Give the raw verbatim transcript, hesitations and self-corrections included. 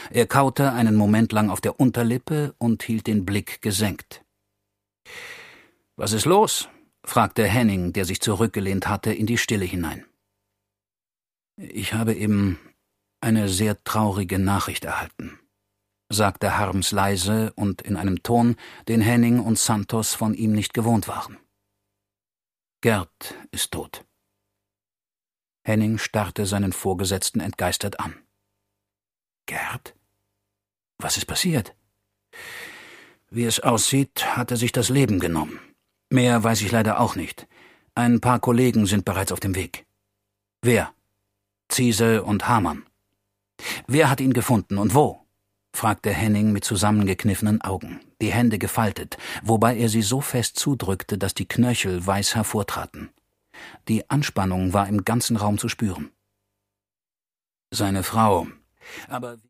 Er kaute einen Moment lang auf der Unterlippe und hielt den Blick gesenkt. »Was ist los?« fragte Henning, der sich zurückgelehnt hatte, in die Stille hinein. »Ich habe eben eine sehr traurige Nachricht erhalten«, sagte Harms leise und in einem Ton, den Henning und Santos von ihm nicht gewohnt waren. »Gerd ist tot.« Henning starrte seinen Vorgesetzten entgeistert an. »Gerd? Was ist passiert?« »Wie es aussieht, hat er sich das Leben genommen. Mehr weiß ich leider auch nicht. Ein paar Kollegen sind bereits auf dem Weg.« »Wer?« »Ziese und Hamann.« »Wer hat ihn gefunden und wo?« fragte Henning mit zusammengekniffenen Augen, die Hände gefaltet, wobei er sie so fest zudrückte, dass die Knöchel weiß hervortraten. Die Anspannung war im ganzen Raum zu spüren. »Seine Frau. Aber